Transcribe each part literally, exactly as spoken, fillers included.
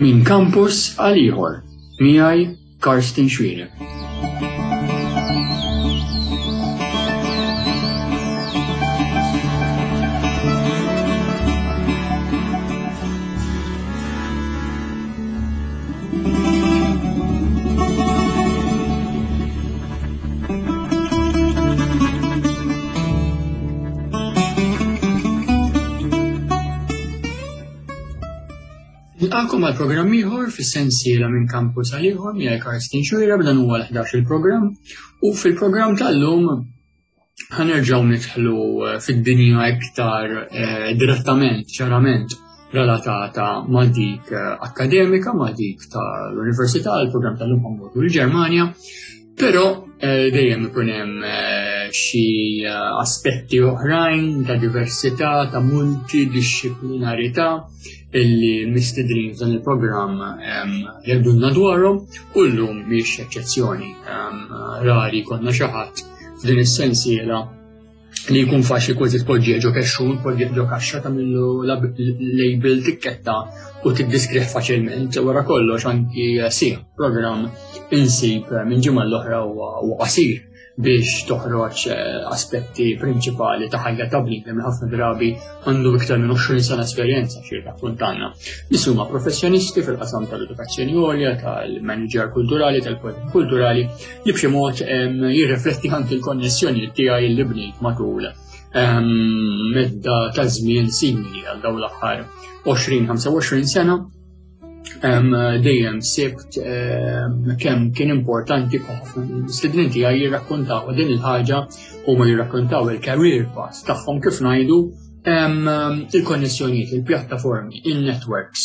Min campus għal ieħor miegħi Karsten Schwirer. Nilqakom għal programm ieħor fis-sensiela minn campus għal ieħor miegħi Karsten Schwirer b'dan huwa l-ħdax il-programm u fil-programm tal-lum ħanerġgħu nidħlu fid-dinja iktar direttament, ċarament relatata ma' dik akkademika, ma' dik tal-Università, il-programm tal-lum ħammorru l-Ġermanja, però dejjem ikun hemm xi aspetti oħrajn ta' diversità, ta' multidisciplinarità illi mistedrin dan il-programm jgħidulna dwarhom u llum mhix eċċezzjoni. Rari konna xi ħadd f'din is-sensiela li jkun faċli kważi tpoġġi ġo kexxun, tpoġġi ġo kaxxa tagħmillu label tikketta u tiddiskrih faċilment. Wara kollox anki sieħ programm insib minn ġimgħa l-oħra huwa qasir biex toħroġ aspetti prinċipali ta' ħajja ta' bniedem li ħafna drabi għandu iktar minn għoxrin sena esperjenza xirka kuntanna. Nies huma professjonisti fil-qasam tal-edukazzjoni għolja, tal-manager kulturali, tal-politika kulturali li b'xi mod jirrifletti anke l-konnessjoni tiegħi li bniet matul medda ta' żmien simili għal dawn l-aħħar għoxrin ħamsa w'għoxrin sena. Dejjem sibt kemm kien importanti ħafna l-istudenti għaj jirrakkontaw din il-ħaġa u ma jirrakkontaw il-career path tagħhom kif ngħidu il-konnessjonijiet, il-pjattaformi, il-networks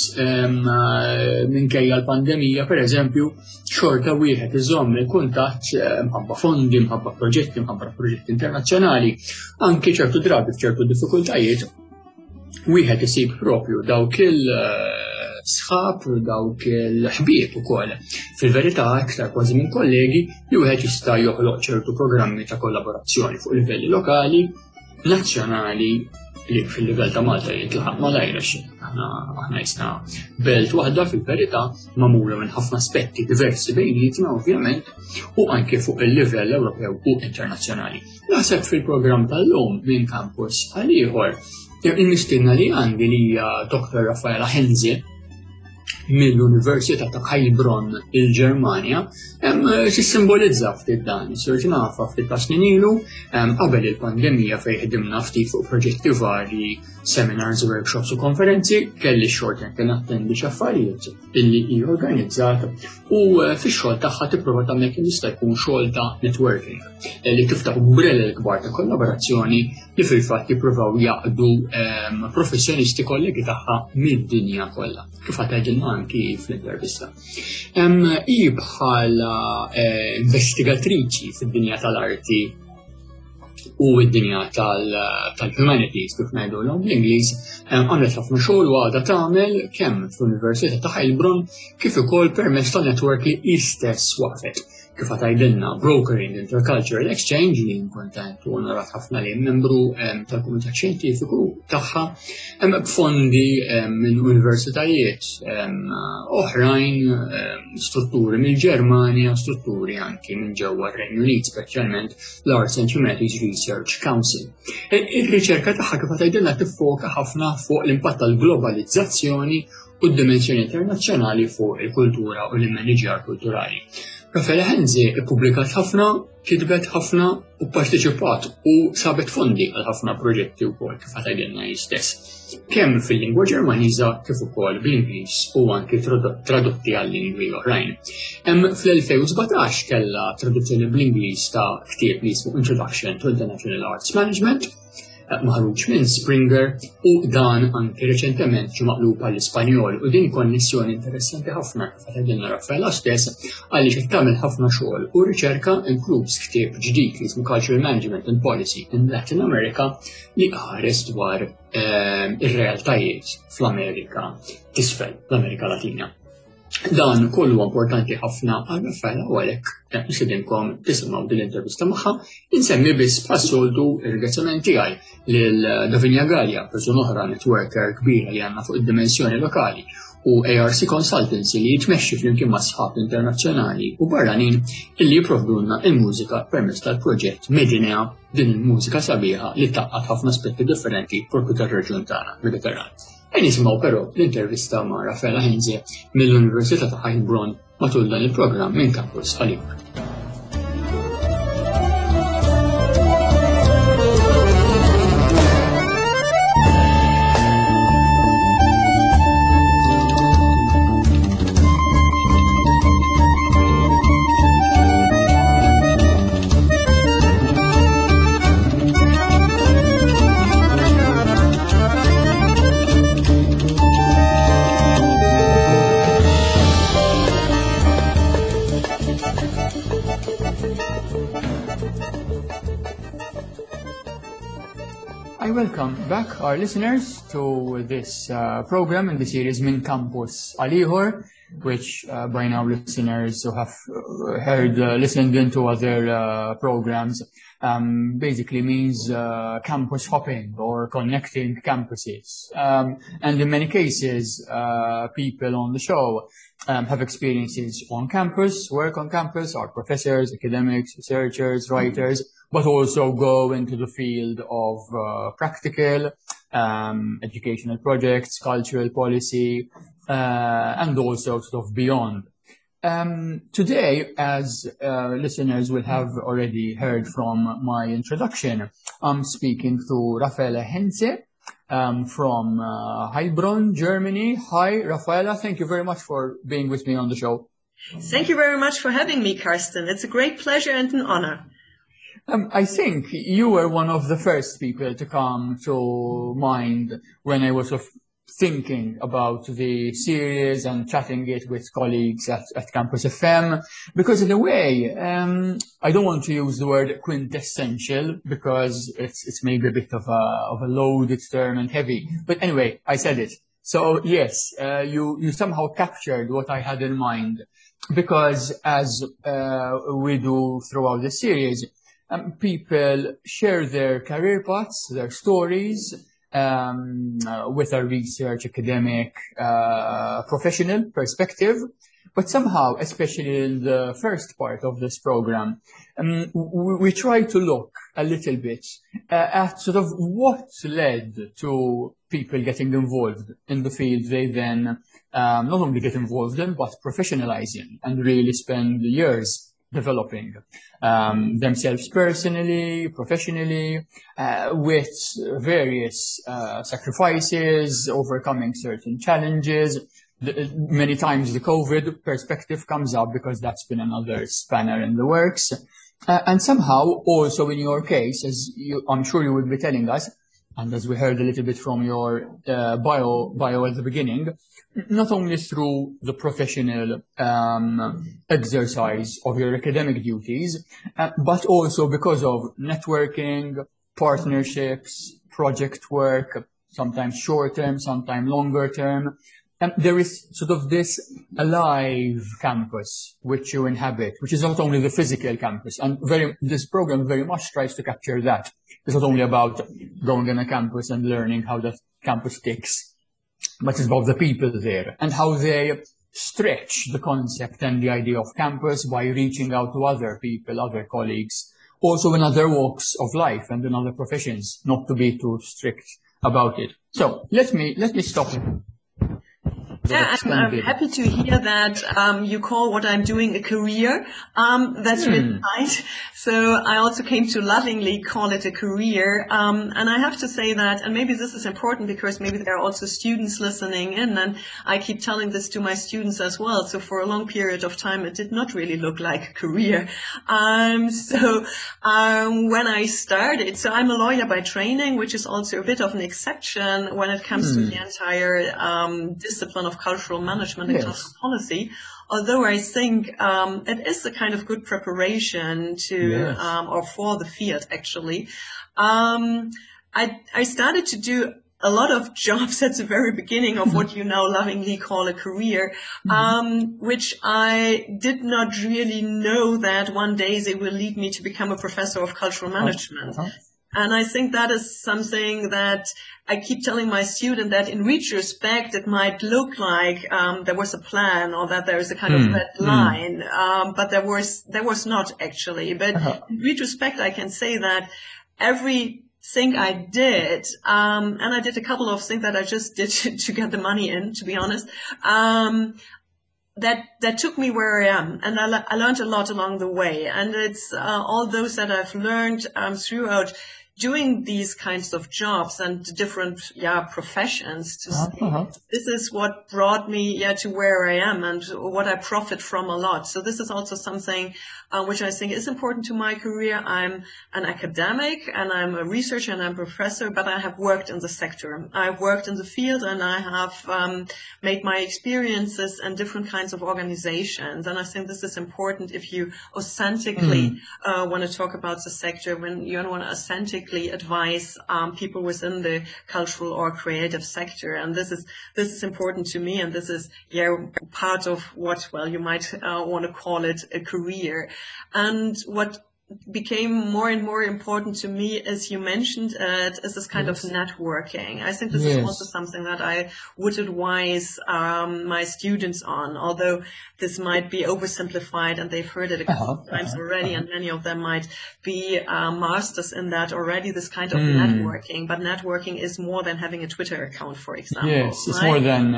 minkejja l-pandemija pereżempju xorta wieħed iżomm il-kuntatt mħabba fondi, mħabba proġetti, mħabba proġetti internazzjonali, anke ċertu drabi f'ċertu diffikultajiet wieħed isib propju dawk il- sħab u dawk il-ħbieb ukoll. Fil-verità iktar kważi minn kollegi li wieħed jista' joħloq ċertu programmi ta' kollaborazzjoni fuq livelli lokali, nazzjonali li fil-livell ta' Malta jitlaħaq malajra xi. Aħna jisna belt waħda fil-verità magħmula minn ħafna aspetti diversi bejnietna ovvjament u anke fuq il-livell Ewropew u internazzjonali. Naħseb fil-programm tal-lum minn campus għal ieħor il-mistiedna li għandi li hija Doktor Raffaela Henze mill-Università ta' Heilbronn il-Ġermanja simbolizza ftit dan. Sirġ nafa ftit ta' snin ilu qabel il-pandemija fejn ħdimna ftit fuq proġetti varji, seminars, workshops u konferenzi, kelli x-xogħol kien attendi xi affarijiet illi hi organizzat u fix-xogħol tagħha tipprova tagħmel kien jista' jkun xogħol ta' networking li tiftaħ umbrella l-kbar ta' kollaborazzjoni li fil-fatt jippruvaw jaqdu professjonisti kollegi tagħha mid-dinja kollha. Kif għatgħidilna anki fl-intervista. Hi bħala investigatriċi fid-dinja tal-arti u d-dinja tal-humanities kif ngħidulhom bl-Ingliż għamlet ħafna xogħol u għadha tagħmel kemm fl-Università ta' Heilbronn kif ukoll permezz tan-network li istess waqfet. Kif għatajdilna Brokering Intercultural Exchange li kontent u onorat ħafna li membru tal-Kumitat Xjentifiku tagħha b'fondi minn universitajiet oħrajn, strutturi mill-Ġermanja, strutturi anki minn ġewwa r-Renju Unit, speċjalment l-Arts and Humanities Research Council. Ir-riċerka tagħha kif għatajdilna tiffoka ħafna fuq l-impatt tal-globalizzazzjoni u d-dimensjoni internazzjonali fuq il-kultura u l-immaniġjar kulturali. Raffaela Henze ippubblikat ħafna, kitbet ħafna u parteċipat u sabet fondi għal ħafna proġetti wkoll kif għatajdilna jistess. Kemm fil-lingwa Ġermaniża kif ukoll bl-Ingliż u anke tradotti għal lingwi oħrajn. Fl-elfejn u sbatax kellha traduzzjoni bl-Ingliż ta' ktieb li jismu Introduction to International Arts Management maħruġ minn Springer u dan anke reċentement ġie maqlub għall-Ispanjol u din konnessjoni interessanti ħafna kif għatajdilna Raffaela stess għaliex qed tagħmel ħafna xogħol u riċerka inkluż ktieb ġdid li jismu Cultural Management and Policy in Latin America li ħares dwar ir-realtajiet fl-Amerika t'isfel, l-Amerika Latina. Dan kollu importanti ħafna għal Raffaela u għalhekk nisidinkom tisimgħu din l-intervista magħha, insemmi biss bħas-soltu ir-ringrazzjament tiegħi lil Davinia Gallia, persuna oħra networker kbira li għandna fuq id-dimensjoni lokali, u A R C Consultancy li jitmexxi flimkien ma' sħab internazzjonali u barranin illi jipprovdulna il-mużika permezz tal-proġett Medinea, din il-mużika sabiħa li taqqat ħafna aspetti differenti propju tar-reġjun tagħna Mediterran. Ejn nisimgħu però l-intervista ma' Raffaella Henze mill-Università ta' Heilbronn matul dan il-programm minn Campus Għalihor. I welcome back our listeners to this uh, program in the series Min Campus Għalihor, which uh, by now listeners who have heard, uh, listened into other uh, programs, um, basically means uh, campus hopping or connecting campuses. Um, and in many cases, uh, people on the show um, have experiences on campus, work on campus, are professors, academics, researchers, writers, but also go into the field of uh, practical, um, educational projects, cultural policy, uh, and also sort of beyond. Um, today, as uh, listeners will have already heard from my introduction, I'm speaking to Raffaella Henze um, from uh, Heilbronn, Germany. Hi, Raffaella. Thank you very much for being with me on the show. Thank you very much for having me, Karsten. It's a great pleasure and an honor. Um, I think you were one of the first people to come to mind when I was of thinking about the series and chatting it with colleagues at, at Campus F M, because in a way, um, I don't want to use the word quintessential because it's, it's maybe a bit of a, of a loaded term and heavy. But anyway, I said it. So yes, uh, you, you somehow captured what I had in mind, because as uh, we do throughout the series, Um, people share their career paths, their stories, um, uh, with a research, academic, uh, professional perspective. But somehow, especially in the first part of this program, um, we, we try to look a little bit uh, at sort of what led to people getting involved in the field they then um, not only get involved in, but professionalize in and really spend years developing um, themselves personally, professionally, uh, with various uh, sacrifices, overcoming certain challenges. The, many times the COVID perspective comes up because that's been another spanner in the works. Uh, and somehow also in your case, as you, I'm sure you will be telling us, and as we heard a little bit from your uh, bio, bio at the beginning, not only through the professional um, exercise of your academic duties, uh, but also because of networking, partnerships, project work, sometimes short-term, sometimes longer-term. And there is sort of this alive campus which you inhabit, which is not only the physical campus. And very, this program very much tries to capture that. It's not only about going on a campus and learning how that campus ticks, but it's about the people there and how they stretch the concept and the idea of campus by reaching out to other people, other colleagues, also in other walks of life and in other professions, not to be too strict about it. So let me, let me stop it. Yeah, I'm, I'm happy to hear that um, you call what I'm doing a career. Um, that's hmm. really nice. So I also came to lovingly call it a career. Um, and I have to say that, and maybe this is important because maybe there are also students listening in, and I keep telling this to my students as well. So for a long period of time, it did not really look like a career. Um, so um, when I started, so I'm a lawyer by training, which is also a bit of an exception when it comes hmm. to the entire um, discipline of cultural management and yes. cultural policy, although I think um, it is a kind of good preparation to yes. um, or for the field actually. Um, I, I started to do a lot of jobs at the very beginning of what you now lovingly call a career, um, which I did not really know that one day they will lead me to become a professor of cultural management. Uh-huh. And I think that is something that I keep telling my student, that in retrospect, it might look like um, there was a plan, or that there is a kind mm. of red line, mm. um, but there was there was not actually. But uh-huh. in retrospect, I can say that every thing I did, um, and I did a couple of things that I just did to, to get the money in, to be honest, um, that that took me where I am, and I, I learned a lot along the way. And it's uh, all those that I've learned um, throughout doing these kinds of jobs and different yeah professions to say, uh-huh. this is what brought me yeah to where I am and what I profit from a lot. So this is also something uh, which I think is important to my career. I'm an academic and I'm a researcher and I'm a professor, but I have worked in the sector. I've worked in the field, and I have um, made my experiences in different kinds of organizations. And I think this is important if you authentically mm. uh, want to talk about the sector, when you want to authentically advise um, people within the cultural or creative sector. And this is this is important to me, and this is yeah part of what, well, you might uh, want to call it a career. And what became more and more important to me, as you mentioned, uh, is this kind yes. of networking. I think this yes. is also something that I would advise um, my students on, although this might be oversimplified and they've heard it a couple uh-huh, of times uh-huh, already, uh-huh. and many of them might be uh, masters in that already, this kind of mm. networking. But networking is more than having a Twitter account, for example. Yes, it's right? more than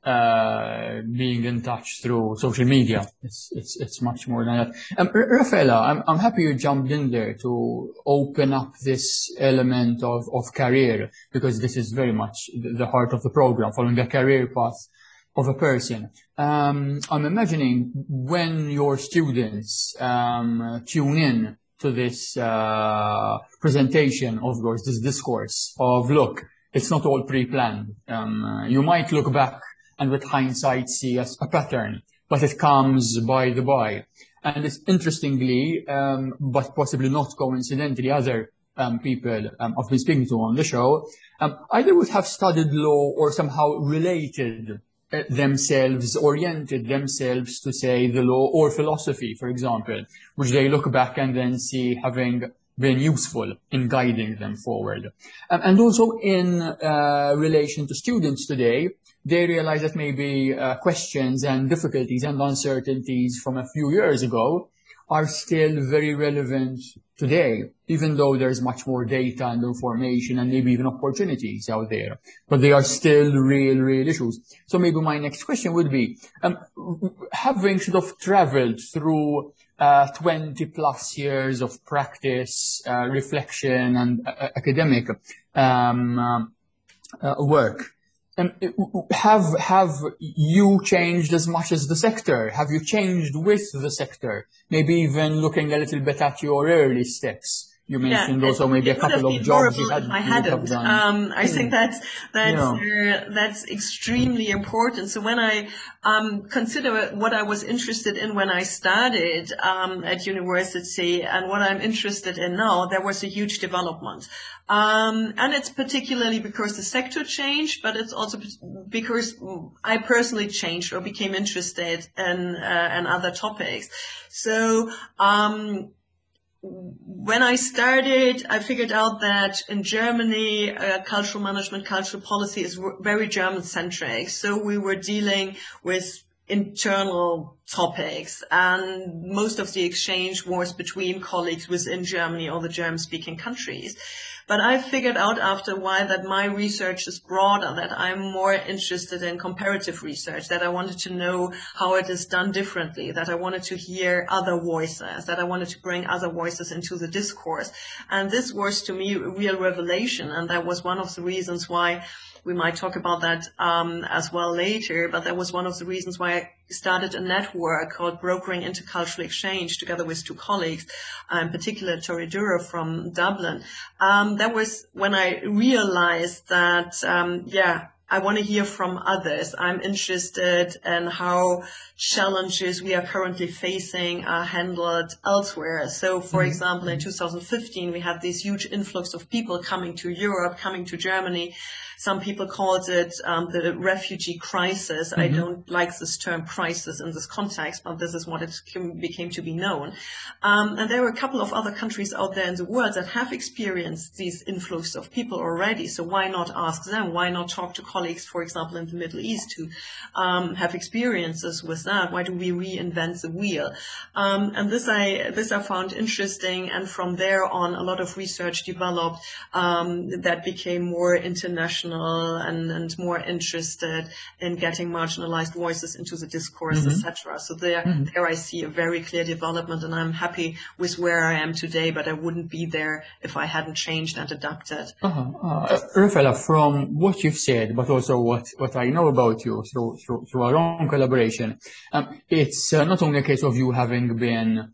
uh, being in touch through social media. It's it's it's much more than that. Um, Raffaella, I'm I'm happy you jumped in there to open up this element of of career, because this is very much the heart of the program, following the career path of a person. Um, I'm imagining when your students um, tune in to this uh, presentation of yours, this discourse of, look, it's not all pre-planned. Um, uh, you might look back and with hindsight see a, a pattern, but it comes by the by. And it's interestingly, um, but possibly not coincidentally, other um, people um, I've been speaking to on the show um, either would have studied law or somehow related themselves, oriented themselves to, say, the law or philosophy, for example, which they look back and then see having been useful in guiding them forward. Um, and also in uh, relation to students today, they realize that maybe uh, questions and difficulties and uncertainties from a few years ago are still very relevant today, even though there's much more data and information and maybe even opportunities out there. But they are still real, real issues. So maybe my next question would be, um, having sort of traveled through uh, twenty plus years of practice, uh, reflection and uh, academic um, uh, work, Um, have have you changed as much as the sector? Have you changed with the sector? Maybe even looking a little bit at your early steps. You mentioned yeah, also maybe a couple of jobs you had, I hadn't. Um, I think that's that's yeah. uh, that's extremely important. So when I um, consider what I was interested in when I started um, at university and what I'm interested in now, there was a huge development. Um, and it's particularly because the sector changed, but it's also because I personally changed or became interested in, uh, in other topics. So, um, when I started, I figured out that in Germany, uh, cultural management, cultural policy is very German-centric. So we were dealing with internal topics, and most of the exchange was between colleagues within Germany or the German-speaking countries. But I figured out after a while that my research is broader, that I'm more interested in comparative research, that I wanted to know how it is done differently, that I wanted to hear other voices, that I wanted to bring other voices into the discourse. And this was to me a real revelation, and that was one of the reasons why we might talk about that um, as well later, but that was one of the reasons why I started a network called Brokering Intercultural Exchange together with two colleagues, uh, in particular Tori Dura from Dublin. Um, that was when I realized that, um, yeah, I want to hear from others. I'm interested in how challenges we are currently facing are handled elsewhere. So, for mm-hmm. example, in two thousand fifteen, we had this huge influx of people coming to Europe, coming to Germany, Some people called it um, the refugee crisis. Mm-hmm. I don't like this term crisis in this context, but this is what it became to be known. Um, and there were a couple of other countries out there in the world that have experienced these influx of people already. So why not ask them? Why not talk to colleagues, for example, in the Middle East who um, have experiences with that? Why do we reinvent the wheel? Um, and this I this I found interesting. And from there on, a lot of research developed um, that became more international and, and more interested in getting marginalized voices into the discourse, mm-hmm. et cetera. So there, mm-hmm. there I see a very clear development, and I'm happy with where I am today, but I wouldn't be there if I hadn't changed and adapted. Uh-huh. Uh, Rafaela, from what you've said, but also what, what I know about you through, through, through our own collaboration, um, it's uh, not only a case of you having been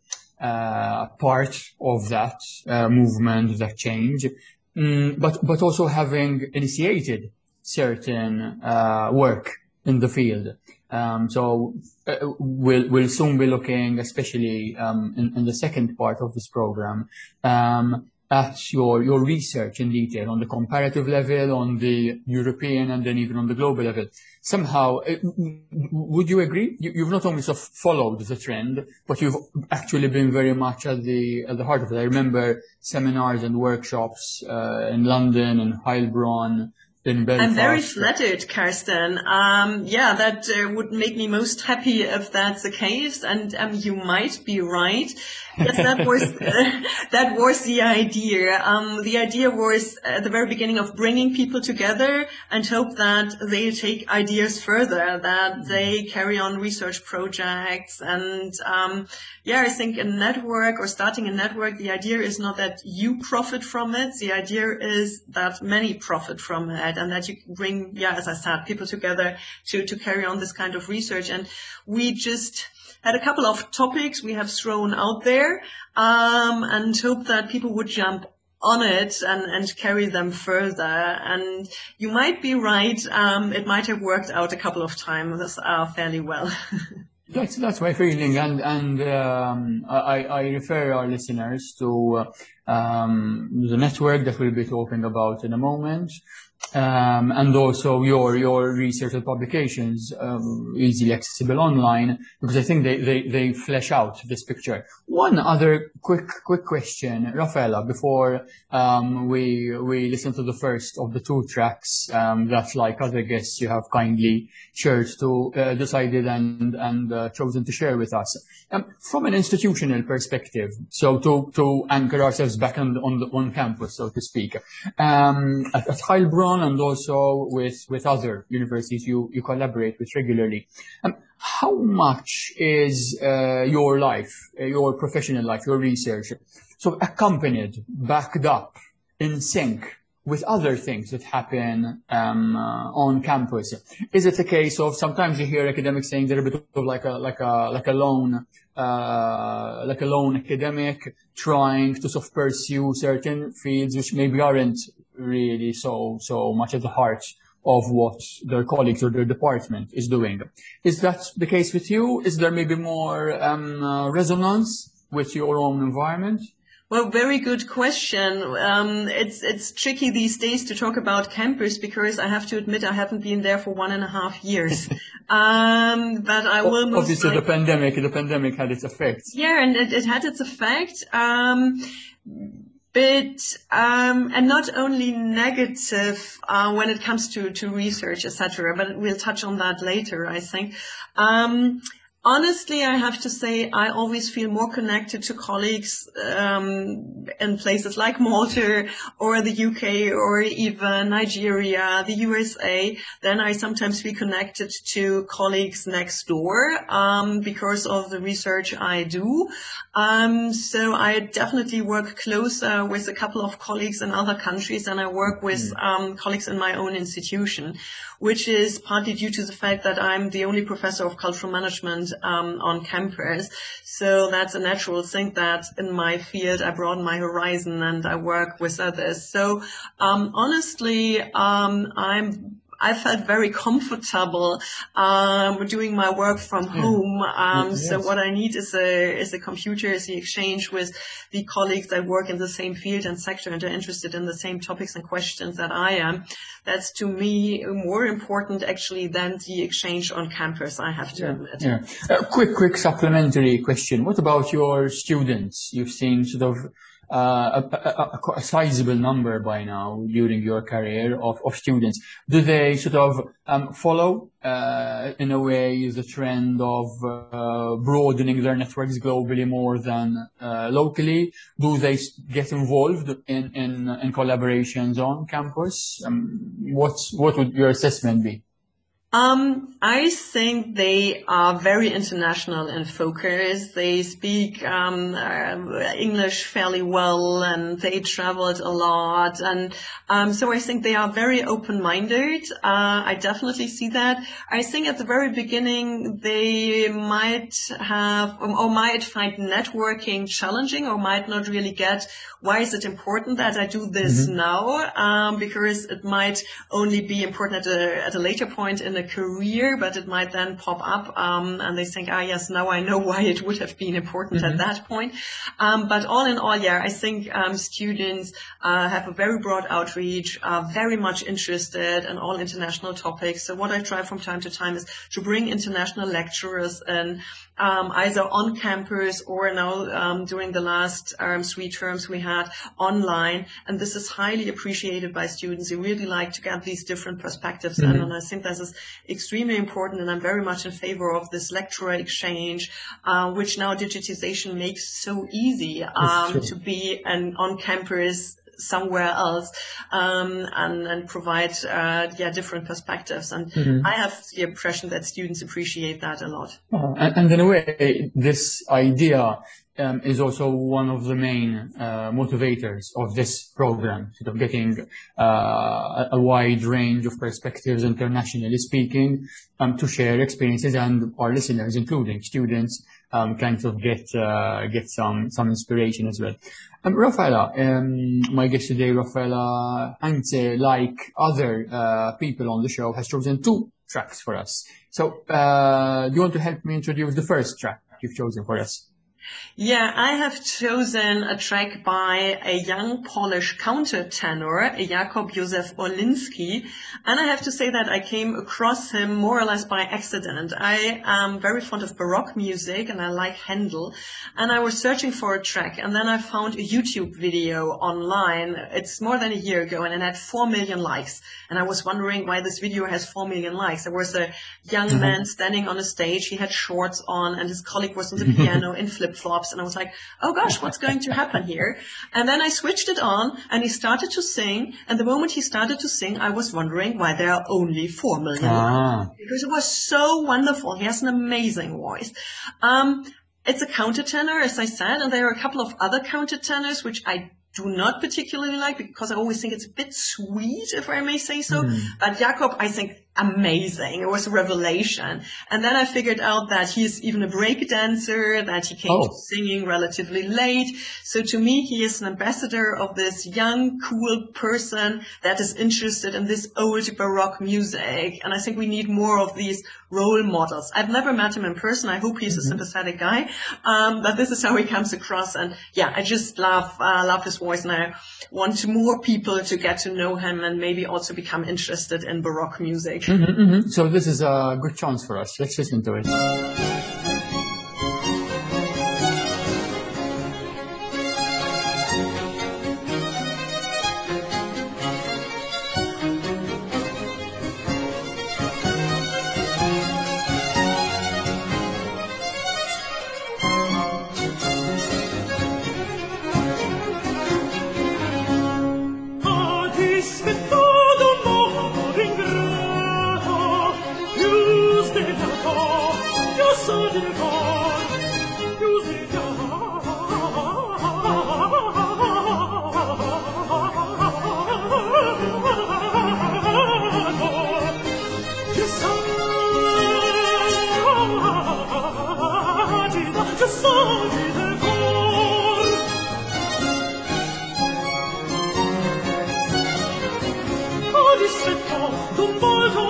uh, part of that uh, movement, that change, um, but, but also having initiated certain uh, work in the field. Um, so uh, we'll, we'll soon be looking, especially um, in, in the second part of this program, um, at your, your research in detail on the comparative level, on the European, and then even on the global level. Somehow, uh, would you agree? You, you've not only sort of followed the trend, but you've actually been very much at the at the heart of it. I remember seminars and workshops uh, in London and Heilbronn. I'm very flattered, Karsten. Um, yeah, that uh, would make me most happy if that's the case. And um, you might be right. Yes, that was uh, that was the idea. Um, the idea was at the very beginning of bringing people together and hope that they take ideas further, that they carry on research projects. And um, yeah, I think a network or starting a network, the idea is not that you profit from it. The idea is that many profit from it. And that you bring, yeah, as I said, people together to, to carry on this kind of research. And we just had a couple of topics we have thrown out there, um, and hope that people would jump on it and, and carry them further. And you might be right. Um, it might have worked out a couple of times uh, fairly well. That's that's my feeling, and and um, I, I refer our listeners to uh, um, the network that we'll be talking about in a moment. Um, and also your your research and publications um, easily accessible online, because I think they, they, they flesh out this picture. One other quick quick question, Rafaela, before um, we we listen to the first of the two tracks um, that, like other guests, you have kindly shared to uh, decided and and uh, chosen to share with us. Um, from an institutional perspective, so to to anchor ourselves back on on, the, on campus, so to speak, um, at, at Heilbronn, and also with, with other universities you, you collaborate with regularly. Um, how much is uh, your life, uh, your professional life, your research, so accompanied, backed up, in sync with other things that happen um, uh, on campus? Is it a case of sometimes you hear academics saying they're a bit of like a like a like a lone uh, like a lone academic trying to sort of pursue certain fields which maybe aren't really so so much at the heart of what their colleagues or their department is doing? Is that the case with you? Is there maybe more um, uh, resonance with your own environment? Well, very good question. Um, it's it's tricky these days to talk about campus because I have to admit I haven't been there for one and a half years. um, but I will. Most Obviously, like, the pandemic the pandemic had its effects. Yeah, and it, it had its effect. Um, But, um, and not only negative, uh, when it comes to, to research, et cetera, but we'll touch on that later, I think. Um, Honestly, I have to say I always feel more connected to colleagues um, in places like Malta or the U K or even Nigeria, the U S A, than I sometimes feel connected to colleagues next door um, because of the research I do. Um, so I definitely work closer with a couple of colleagues in other countries than I work with um, colleagues in my own institution, which is partly due to the fact that I'm the only professor of cultural management um, on campus. So that's a natural thing that in my field I broaden my horizon and I work with others. So um, honestly, um, I'm I felt very comfortable um, doing my work from home. Um, yes. So what I need is a is a computer, is the exchange with the colleagues that work in the same field and sector and are interested in the same topics and questions that I am. That's to me more important actually than the exchange on campus, I have to yeah. admit. Yeah. A quick, quick supplementary question. What about your students? You've seen sort of uh, a, a, a sizable number by now during your career of, of students. Do they sort of um, follow uh, in a way the trend of uh, broadening their networks globally more than uh, locally? Do they get involved in, in, in collaborations on campus? Um, what's, what would your assessment be? Um, I think they are very international in focus. They speak um, uh, English fairly well, and they traveled a lot. And um, so I think they are very open-minded. Uh, I definitely see that. I think at the very beginning they might have or might find networking challenging, or might not really get why is it important that I do this mm-hmm. now, um, because it might only be important at a, at a later point in the career, but it might then pop up, um, and they think, ah, yes, now I know why it would have been important mm-hmm. at that point. Um, but all in all, yeah, I think um, students uh, have a very broad outreach, are very much interested in all international topics. So what I try from time to time is to bring international lecturers in, um, either on campus or now um, during the last um, three terms we had online. And this is highly appreciated by students. They really like to get these different perspectives mm-hmm. in, and I think this is extremely important, and I'm very much in favor of this lecturer exchange, uh, which now digitization makes so easy um, to be an on-campus somewhere else um, and, and provide uh, yeah different perspectives. And mm-hmm. I have the impression that students appreciate that a lot. Oh, and, and in a way, this idea um, is also one of the main uh, motivators of this program, sort of getting uh, a, a wide range of perspectives, internationally speaking, um, to share experiences, and our listeners, including students, um, kind of get uh, get some some inspiration as well. Um, Rafaela, um, my guest today, Rafaela Heinze, like other uh, people on the show, has chosen two tracks for us. So, uh, do you want to help me introduce the first track you've chosen for us? Yeah, I have chosen a track by a young Polish countertenor, Jakub Józef Orliński, and I have to say that I came across him more or less by accident. I am very fond of Baroque music and I like Handel, and I was searching for a track, and then I found a YouTube video online. It's more than a year ago, and it had four million likes, and I was wondering why this video has four million likes. There was a young mm-hmm. man standing on a stage, he had shorts on, and his colleague was on the piano in flip-flops, and I was like, oh gosh, what's going to happen here? And then I switched it on, and he started to sing, and the moment he started to sing, I was wondering why there are only four million ah. likes, because it was so wonderful. He has an amazing voice. Um, it's a countertenor, as I said, and there are a couple of other countertenors which I do not particularly like, because I always think it's a bit sweet, if I may say so. Mm. But Jakub, I think, amazing. It was a revelation. And then I figured out that he's even a break dancer, that he came oh. to singing relatively late. So to me, he is an ambassador of this young, cool person that is interested in this old Baroque music. And I think we need more of these role models. I've never met him in person. I hope he's mm-hmm. a sympathetic guy. Um, but this is how he comes across. And yeah, I just love, uh, love his voice, and I want more people to get to know him and maybe also become interested in Baroque music. Mm-hmm, mm-hmm. So this is a good chance for us. Let's listen to it. Non volto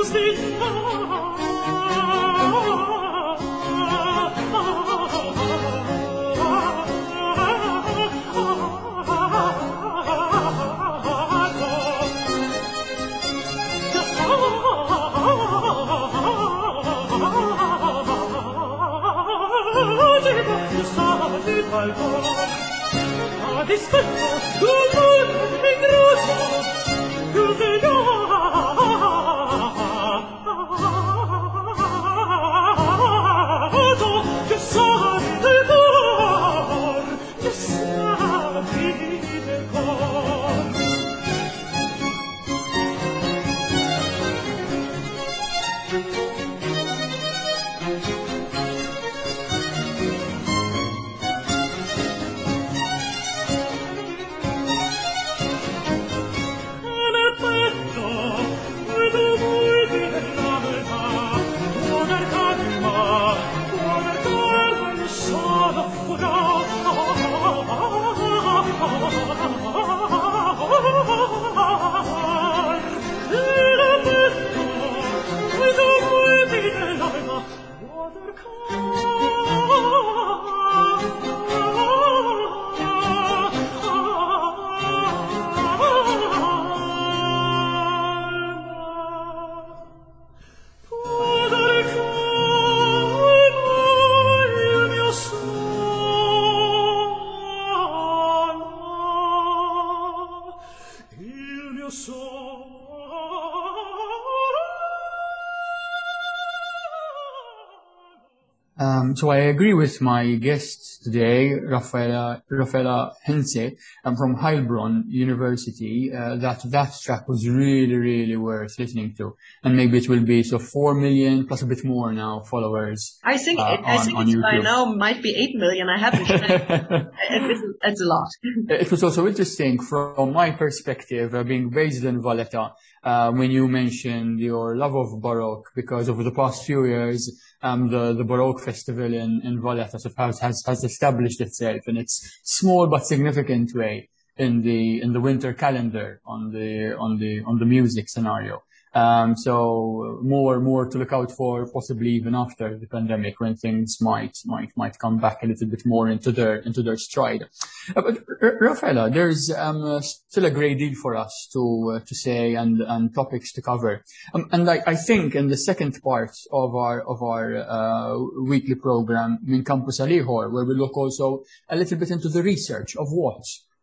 Um, so I agree with my guests today, Raffaella, Raffaella Henze um, from Heilbronn University, uh, that that track was really, really worth listening to. And maybe it will be so four million plus a bit more now followers. I think, uh, it, I on, think on it's YouTube. by now might be eight million. I haven't checked. it's, it's a lot. It was also interesting from my perspective, uh, being based in Valletta, uh, when you mentioned your love of Baroque, because over the past few years, um, the, the Baroque festival in, in Valletta has, has, has established itself in its small but significant way in the, in the winter calendar on the, on the, on the music scenario. Um, so more, more to look out for, possibly even after the pandemic, when things might, might, might come back a little bit more into their, into their stride. Uh, but Raffaella, there's um, uh, still a great deal for us to, uh, to say and, and topics to cover. Um, and I, I think in the second part of our, of our, uh, weekly program, Min Campus Għal Ieħor, where we look also a little bit into the research of what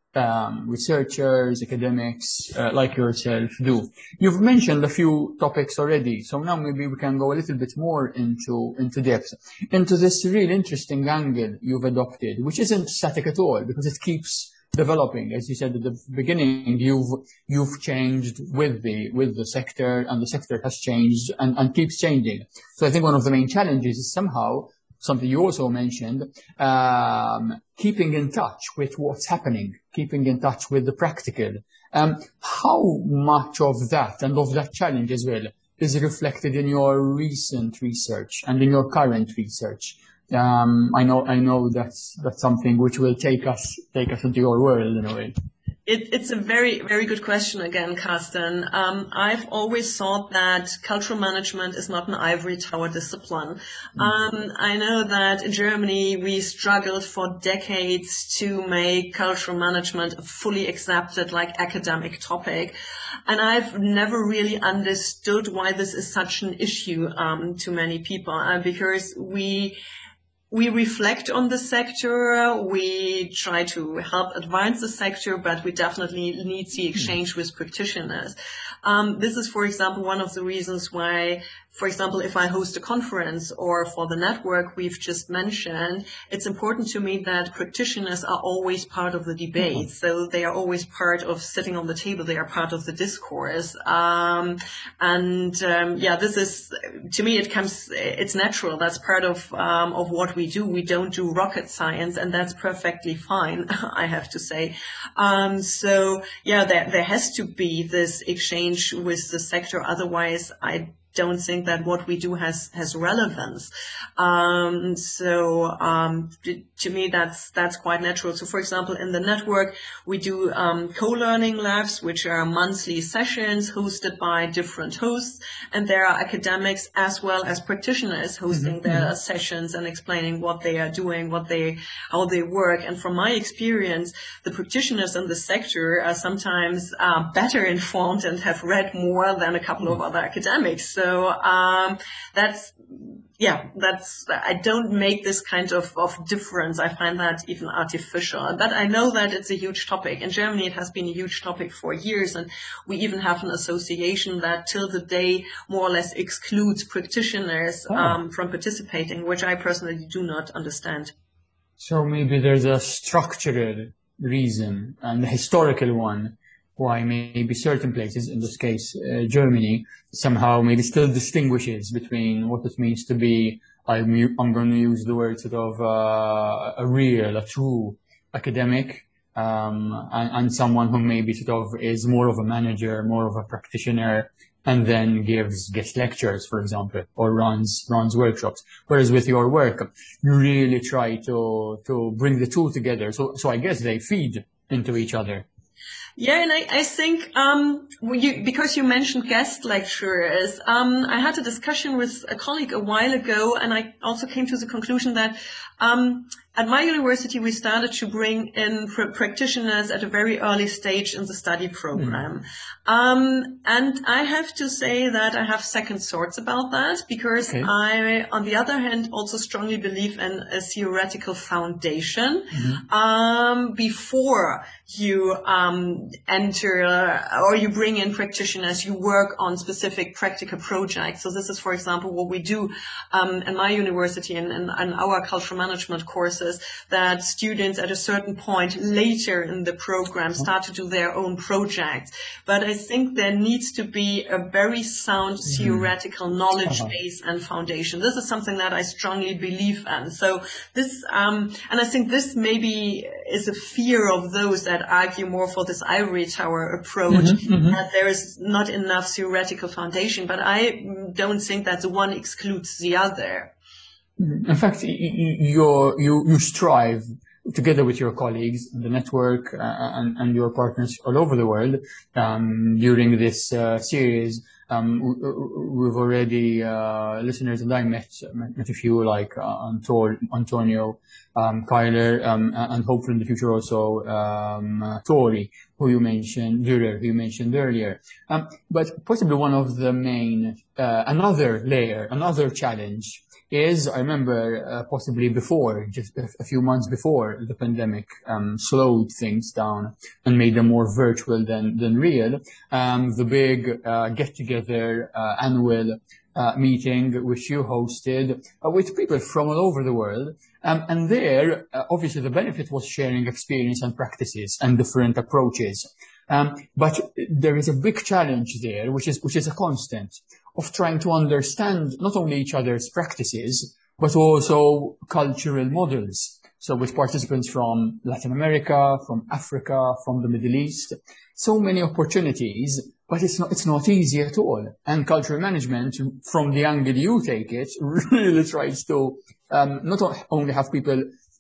Um, researchers, academics uh, like yourself do. You've mentioned a few topics already, so now maybe we can go a little bit more into into depth, into this really interesting angle you've adopted, which isn't static at all, because it keeps developing. As you said at the beginning, you've you've changed with the with the sector, and the sector has changed and, and keeps changing. So I think one of the main challenges is somehow something you also mentioned, um, keeping in touch with what's happening, keeping in touch with the practical. Um, how much of that, and of that challenge as well, is reflected in your recent research and in your current research? Um, I know, I know that's, that's something which will take us, take us into your world in a way. It, it's a very, very good question again, Carsten. Um, I've always thought that cultural management is not an ivory tower discipline. Um, I know that in Germany we struggled for decades to make cultural management a fully accepted, like, academic topic. And I've never really understood why this is such an issue um, to many people, uh, because we We reflect on the sector, we try to help advance the sector, but we definitely need the exchange with practitioners. Um, this is, for example, one of the reasons why, for example, if I host a conference or for the network we've just mentioned, it's important to me that practitioners are always part of the debate. So they are always part of sitting on the table. They are part of the discourse. Um, and um, yeah, this is, to me, it comes, it's natural. That's part of, um, of what we do. We don't do rocket science, and that's perfectly fine, I have to say. Um, so yeah, there, there has to be this exchange with the sector. Otherwise, I don't think that what we do has has relevance. Um, so um, to me, that's that's quite natural. So, for example, in the network, we do um, co-learning labs, which are monthly sessions hosted by different hosts, and there are academics as well as practitioners hosting mm-hmm. their sessions and explaining what they are doing, what they how they work. And from my experience, the practitioners in the sector are sometimes uh, better informed and have read more than a couple of other academics. So um, that's, yeah, that's, I don't make this kind of, of difference. I find that even artificial. But I know that it's a huge topic. In Germany, it has been a huge topic for years. And we even have an association that till the day more or less excludes practitioners oh. um, from participating, which I personally do not understand. So maybe there's a structural reason and a historical one why maybe certain places, in this case uh, Germany, somehow maybe still distinguishes between what it means to be, I'm, I'm going to use the word sort of uh, a real, a true academic, um, and, and someone who maybe sort of is more of a manager, more of a practitioner, and then gives guest lectures, for example, or runs runs workshops. Whereas with your work, you really try to to bring the two together. So so I guess they feed into each other. Yeah, and I, I think um, you, because you mentioned guest lecturers, um, I had a discussion with a colleague a while ago, and I also came to the conclusion that um, at my university we started to bring in pr- practitioners at a very early stage in the study program. Mm. Um, and I have to say that I have second thoughts about that, because okay. I, on the other hand, also strongly believe in a theoretical foundation mm-hmm. um, before you um, enter uh, or you bring in practitioners, you work on specific practical projects. So this is, for example, what we do um, in my university and in, in our cultural management courses, that students at a certain point later in the program start to do their own projects. But I think there needs to be a very sound mm-hmm. theoretical knowledge uh-huh. base and foundation. This is something that I strongly believe in. So this, um, and I think this maybe is a fear of those that argue more for this ivory tower approach, mm-hmm, mm-hmm. that there is not enough theoretical foundation. But I don't think that the one excludes the other. In fact, you you you strive together with your colleagues in the network uh, and, and your partners all over the world um, during this uh, series. Um, we've already, uh, listeners and I met, met a few like uh, Antonio, um, Kyler, um, and hopefully in the future also um, uh, Tori, who you mentioned, Dürer, who you mentioned earlier. Um, but possibly one of the main, uh, another layer, another challenge is, I remember uh, possibly before, just a, a few months before the pandemic um, slowed things down and made them more virtual than, than real, um, the big uh, get-together uh, annual uh, meeting which you hosted uh, with people from all over the world. Um, and there, uh, obviously, the benefit was sharing experience and practices and different approaches. Um, but there is a big challenge there, which is which is a constant of trying to understand not only each other's practices, but also cultural models. So with participants from Latin America, from Africa, from the Middle East, so many opportunities, but it's not, it's not easy at all. And cultural management, from the angle you take it, really tries to um, not only have people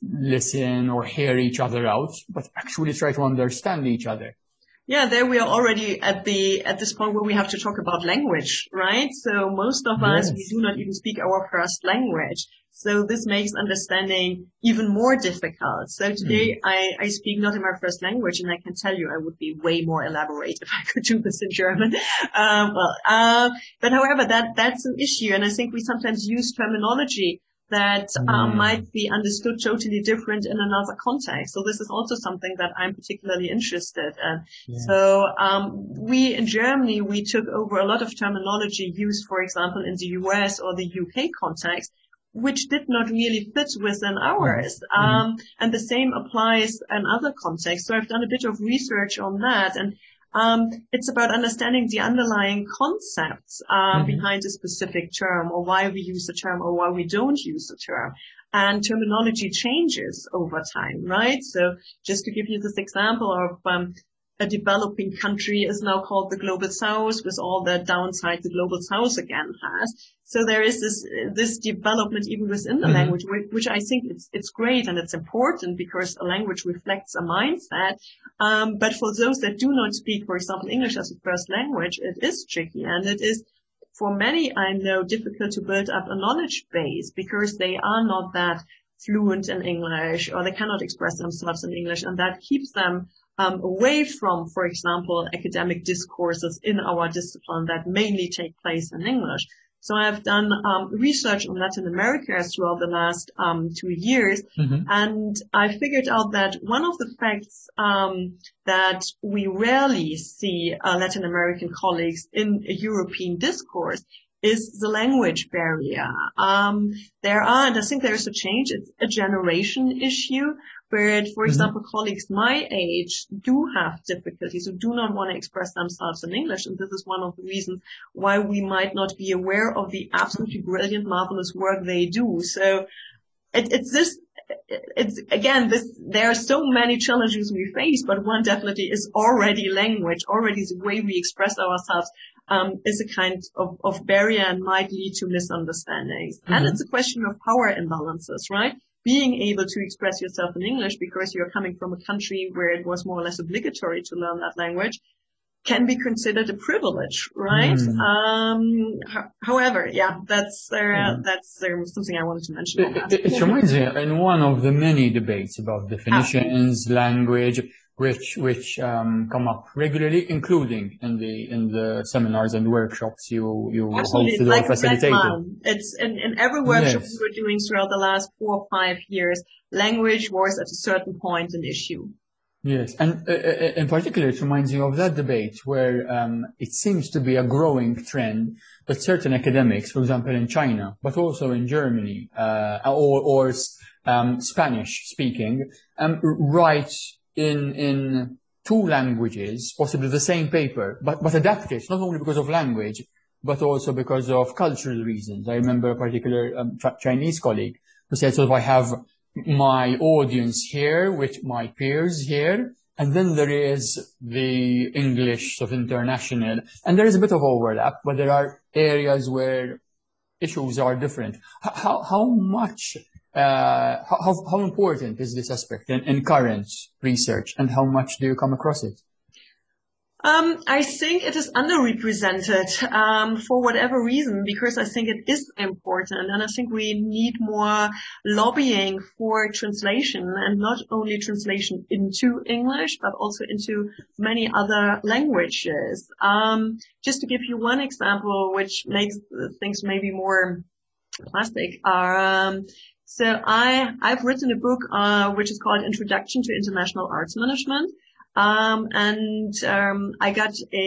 listen or hear each other out, but actually try to understand each other. Yeah, there we are already at the at this point where we have to talk about language, right? So most of yes. us, we do not even speak our first language. So this makes understanding even more difficult. So today mm. I, I speak not in my first language, and I can tell you I would be way more elaborate if I could do this in German. Um, well, uh, but however, that that's an issue, and I think we sometimes use terminology that um, mm. might be understood totally different in another context. So this is also something that I'm particularly interested in. Yeah. So um, we in Germany, we took over a lot of terminology used, for example, in the U S or the U K context, which did not really fit within ours. Mm. Um, and the same applies in other contexts. So I've done a bit of research on that, and Um, it's about understanding the underlying concepts um, mm-hmm. behind a specific term, or why we use the term or why we don't use the term. And terminology changes over time, right? So just to give you this example of um, a developing country is now called the Global South, with all the downside the Global South again has. So there is this this development even within the mm-hmm. language, which I think it's it's great and it's important because a language reflects a mindset. Um, but for those that do not speak, for example, English as a first language, it is tricky, and it is, for many, I know, difficult to build up a knowledge base because they are not that fluent in English, or they cannot express themselves in English, and that keeps them um, away from, for example, academic discourses in our discipline that mainly take place in English. So I've done um, research on Latin America throughout the last um, two years, mm-hmm. and I figured out that one of the facts um, that we rarely see uh, Latin American colleagues in a European discourse is the language barrier. Um, there are, and I think there is a change, it's a generation issue, where, for mm-hmm. example, colleagues my age do have difficulties, who do not want to express themselves in English, and this is one of the reasons why we might not be aware of the absolutely brilliant, marvelous work they do. So it, it's this, it's again, this, there are so many challenges we face, but one definitely is already language, already the way we express ourselves. Um, is a kind of, of barrier and might lead to misunderstandings. Mm-hmm. And it's a question of power imbalances, right? Being able to express yourself in English because you're coming from a country where it was more or less obligatory to learn that language can be considered a privilege, right? Mm. Um, ho- however, yeah, that's uh, yeah. that's uh, something I wanted to mention. It, it, it reminds me, in one of the many debates about definitions, ah. language, which which um, come up regularly, including in the in the seminars and workshops you you hosted like or facilitated. It's in, in every workshop yes. we were doing throughout the last four or five years, language was at a certain point an issue. Yes, and uh, in particular, it reminds me of that debate where um, it seems to be a growing trend that certain academics, for example, in China, but also in Germany uh, or, or um, Spanish-speaking, um, write in in two languages, possibly the same paper, but but adapt it not only because of language, but also because of cultural reasons. I remember a particular um, ch- Chinese colleague who said, "So if I have my audience here with my peers here, and then there is the English of international, and there is a bit of overlap, but there are areas where issues are different." How how much uh, how how important is this aspect in, in current research, and how much do you come across it? Um, I think it is underrepresented um, for whatever reason, because I think it is important, and I think we need more lobbying for translation, and not only translation into English, but also into many other languages. Um, just to give you one example, which makes things maybe more plastic. Um, so I I've written a book uh, which is called Introduction to International Arts Management. Um, and, um, I got a,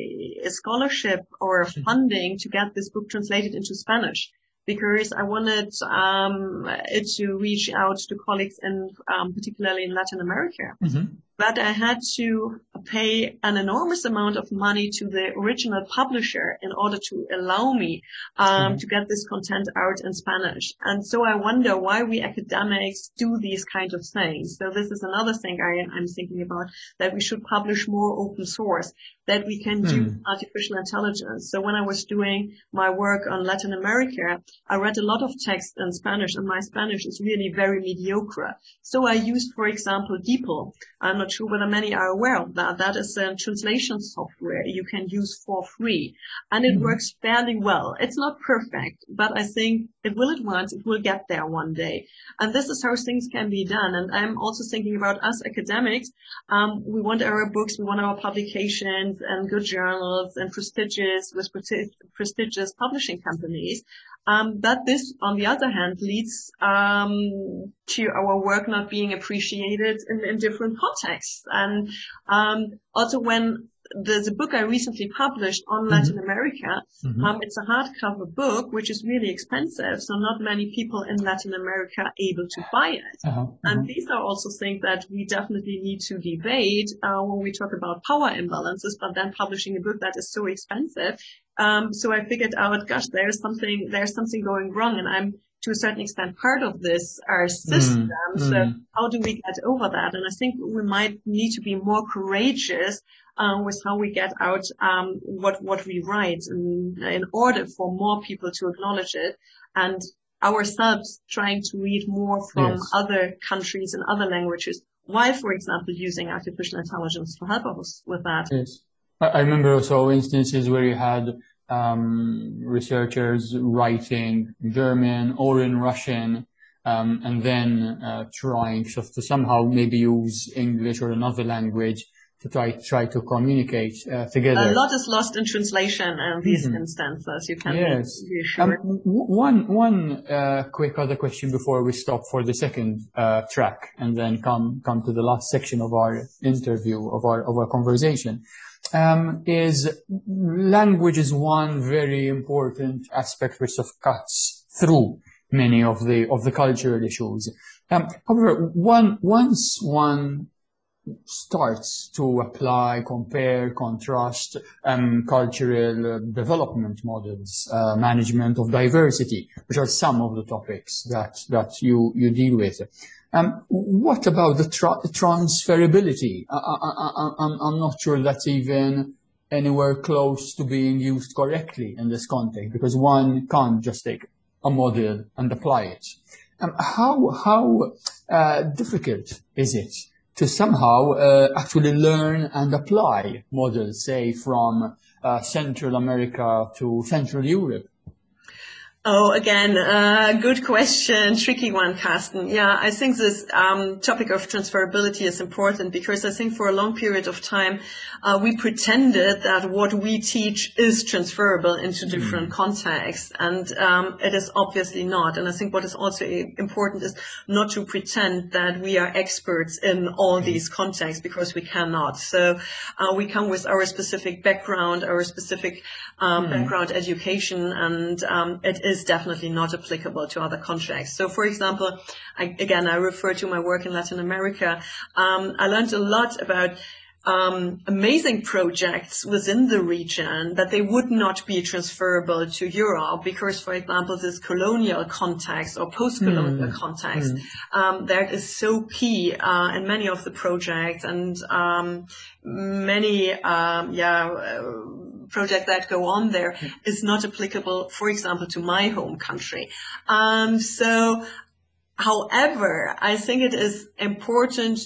a scholarship or funding to get this book translated into Spanish, because I wanted, um, it to reach out to colleagues in, um, particularly in Latin America. Mm-hmm. But I had to pay an enormous amount of money to the original publisher in order to allow me, um, mm-hmm. to get this content out in Spanish. And so I wonder why we academics do these kind of things. So this is another thing I, I'm thinking about, that we should publish more open source, that we can mm. do artificial intelligence. So when I was doing my work on Latin America, I read a lot of text in Spanish, and my Spanish is really very mediocre. So I used, for example, DeepL. I'm not sure whether many are aware of that. That is a translation software you can use for free, and it mm-hmm. works fairly well. It's not perfect, but I think it will advance. It will get there one day. And this is how things can be done. And I'm also thinking about us academics. Um, we want our books, we want our publications and good journals and prestigious, with prestigious publishing companies. Um, but this, on the other hand, leads um, to our work not being appreciated in, in different contexts. And um, also when the, the book I recently published on mm-hmm. Latin America, mm-hmm. um, it's a hardcover book, which is really expensive. So not many people in Latin America are able to buy it. Uh-huh, uh-huh. And these are also things that we definitely need to debate uh, when we talk about power imbalances, but then publishing a book that is so expensive. Um, so I figured out, gosh, there's something, there's something going wrong, and I'm to a certain extent, part of this, our system. Mm, so mm. how do we get over that? And I think we might need to be more courageous uh, with how we get out um, what what we write, in, in order for more people to acknowledge it, and ourselves trying to read more from yes. other countries and other languages, while, for example, using artificial intelligence to help us with that. Yes. I remember also instances where you had um, researchers writing German or in Russian, um, and then uh, trying to somehow maybe use English or another language to try try to communicate uh, together. A lot is lost in translation in these mm-hmm. instances. You can yes. be assured. Um, one one uh, quick other question before we stop for the second uh, track, and then come come to the last section of our interview of our of our conversation. Um, is language is one very important aspect which sort of cuts through many of the of the cultural issues. Um, however, one once one starts to apply, compare, contrast um, cultural uh, development models, uh, management of diversity, which are some of the topics that that you you deal with. Um, what about the tra- transferability? I, I, I, I'm, I'm not sure that's even anywhere close to being used correctly in this context, because one can't just take a model and apply it. Um, how how uh, difficult is it to somehow uh, actually learn and apply models, say, from uh, Central America to Central Europe? Oh, again, uh, good question, tricky one, Carsten. Yeah, I think this um, topic of transferability is important because I think for a long period of time uh, we pretended that what we teach is transferable into different mm. contexts, and um, it is obviously not. And I think what is also important is not to pretend that we are experts in all mm. these contexts, because we cannot. So uh, we come with our specific background, our specific um, mm. background education, and um, it is definitely not applicable to other contexts. So, for example, I, again, I refer to my work in Latin America. Um, I learned a lot about um, amazing projects within the region, that they would not be transferable to Europe because, for example, this colonial context or post-colonial mm. context, mm. Um, that is so key uh, in many of the projects, and um, many, um, yeah, uh, projects that go on there is not applicable, for example, to my home country. Um, so, however, I think it is important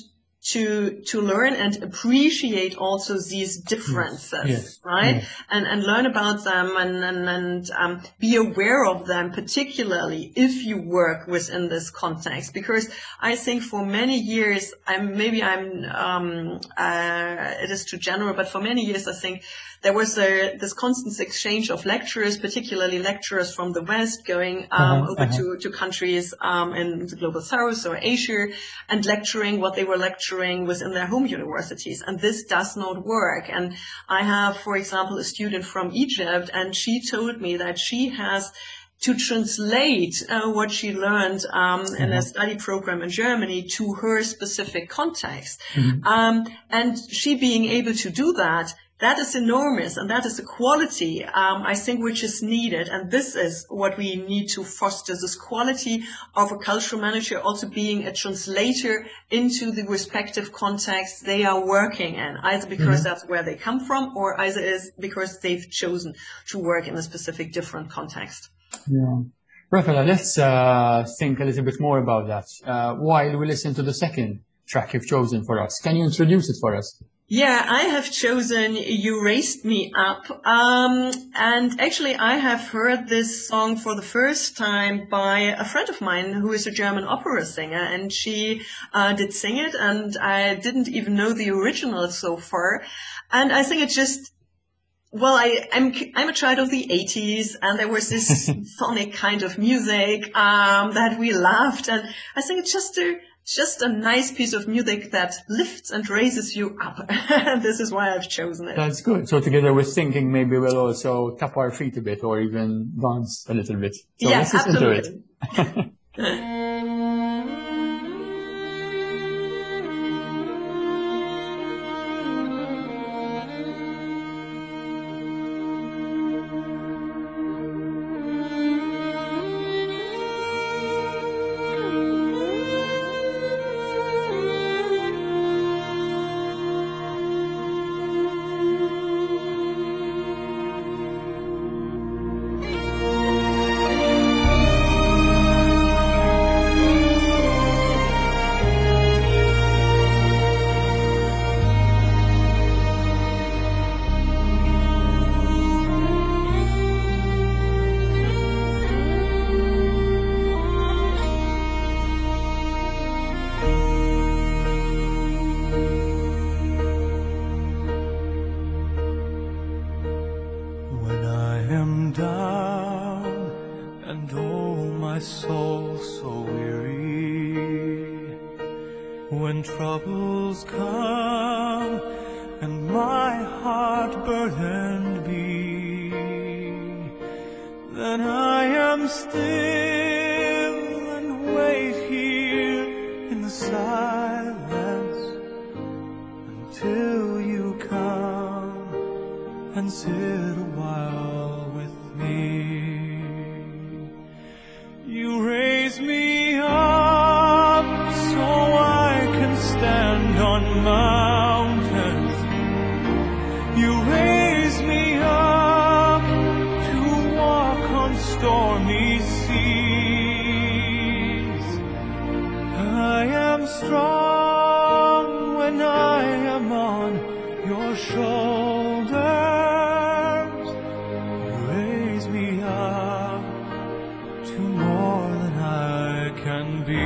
to to learn and appreciate also these differences, yes. Yes. right? Yes. And and learn about them and and, and um, be aware of them, particularly if you work within this context. Because I think for many years, I'm maybe I'm um, uh, it is too general, but for many years I think there was a, this constant exchange of lecturers, particularly lecturers from the West, going um, uh-huh, over uh-huh. to, to countries um, in the global South or Asia, and lecturing what they were lecturing within their home universities. And this does not work. And I have, for example, a student from Egypt, and she told me that she has to translate uh, what she learned um, mm-hmm. in a study program in Germany to her specific context. Mm-hmm. Um, and she being able to do that, that is enormous, and that is a quality, um, I think, which is needed. And this is what we need to foster, this quality of a cultural manager also being a translator into the respective contexts they are working in, either because mm-hmm. that's where they come from, or either is because they've chosen to work in a specific different context. Yeah. Rafaela, let's uh, think a little bit more about that uh, while we listen to the second track you've chosen for us. Can you introduce it for us? Yeah, I have chosen You Raised Me Up. Um, and actually I have heard this song for the first time by a friend of mine who is a German opera singer, and she uh, did sing it, and I didn't even know the original so far. And I think it just Well, I, I'm I'm a child of the eighties, and there was this sonic kind of music um, that we loved, and I think it's just a just a nice piece of music that lifts and raises you up. This is why I've chosen it. That's good. So together with thinking, maybe we'll also tap our feet a bit, or even dance a little bit. So yeah, let's listen absolutely. to it. down, and oh, my soul so weary. When troubles come and my heart burdened be, then I am still and wait here in the silence until you come and sit a while with me. You raise me up so I can stand on mountains. You raise me up to walk on stormy seas. I am strong when I am on your shoulders. You raise me up to more than I can be.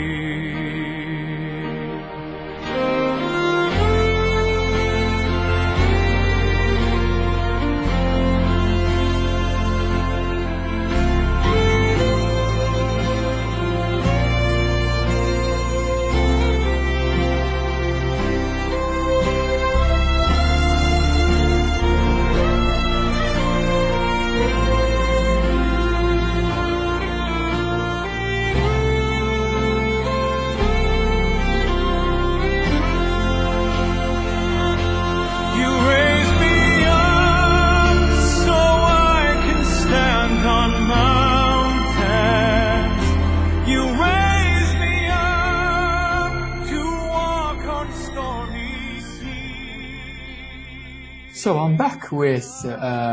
So I'm back with uh,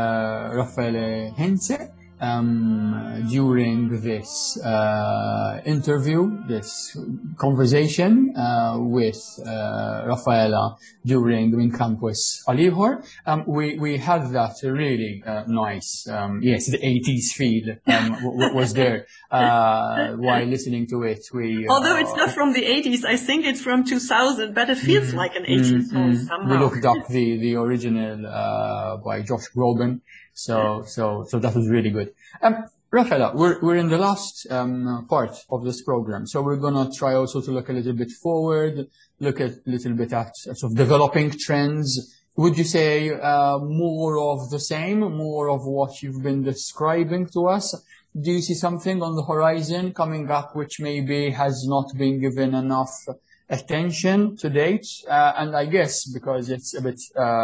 Raffaele Hintze um, during this uh, interview, this conversation uh, with uh, Raffaella during Mincampus Għal-ieħor. Um, we, we had that really uh, nice, um, yes, the eighties feel um, w was there uh, while listening to it. We, uh, Although it's not from the eighties, I think it's from two thousand, but it feels mm-hmm, like an eighties song mm-hmm. somehow. We looked up the, the original uh, by Josh Groban. So, so, so that was really good. Um, Raffaella, we're, we're in the last um, part of this program. So we're going to try also to look a little bit forward, look at a little bit at sort of developing trends. Would you say uh, more of the same, more of what you've been describing to us? Do you see something on the horizon coming up which maybe has not been given enough attention to date? Uh, and I guess because it's a bit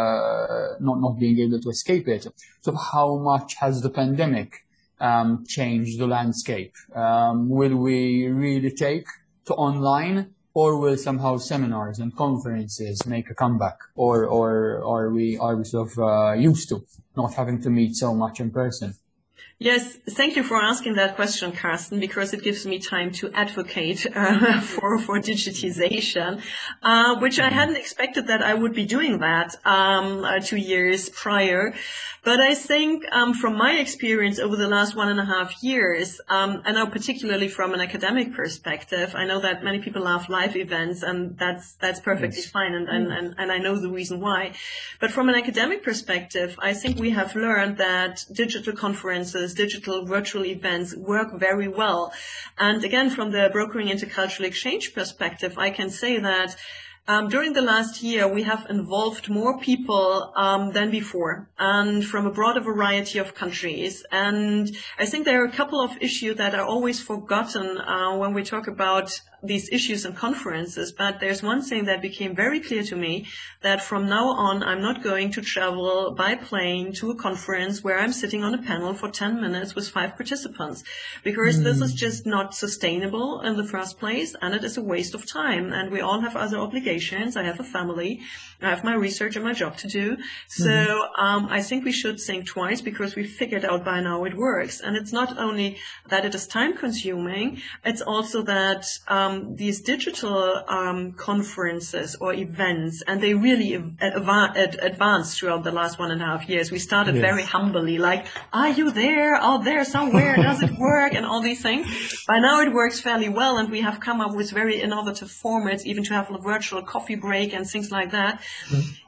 uh, not not being able to escape it. So how much has the pandemic um, changed the landscape? Um, will we really take to online, or will somehow seminars and conferences make a comeback, or or are we are we sort of uh, used to not having to meet so much in person? Yes, thank you for asking that question, Carsten, because it gives me time to advocate uh, for for digitization, uh, which I hadn't expected that I would be doing that um, uh, two years prior. But I think um, from my experience over the last one and a half years, um, and now particularly from an academic perspective, I know that many people love live events, and that's that's perfectly yes. fine, and, and, and, and I know the reason why. But from an academic perspective, I think we have learned that digital conferences, digital virtual events work very well. And again, from the Brokering Intercultural Exchange perspective, I can say that Um, during the last year, we have involved more people um, than before, and from a broader variety of countries. And I think there are a couple of issues that are always forgotten uh, when we talk about these issues and conferences. But there's one thing that became very clear to me, that from now on, I'm not going to travel by plane to a conference where I'm sitting on a panel for ten minutes with five participants, because mm. this is just not sustainable in the first place, and it is a waste of time. And we all have other obligations. I have a family, I have my research and my job to do. So mm-hmm. um, I think we should think twice, because we figured out by now it works. And it's not only that it is time consuming, it's also that um, these digital um, conferences or events, and they really av- ad- advanced throughout the last one and a half years. We started yes. very humbly, like, are you there? Out there somewhere? Does it work? And all these things. By now it works fairly well, and we have come up with very innovative formats, even to have a virtual coffee break and things like that. Mm-hmm.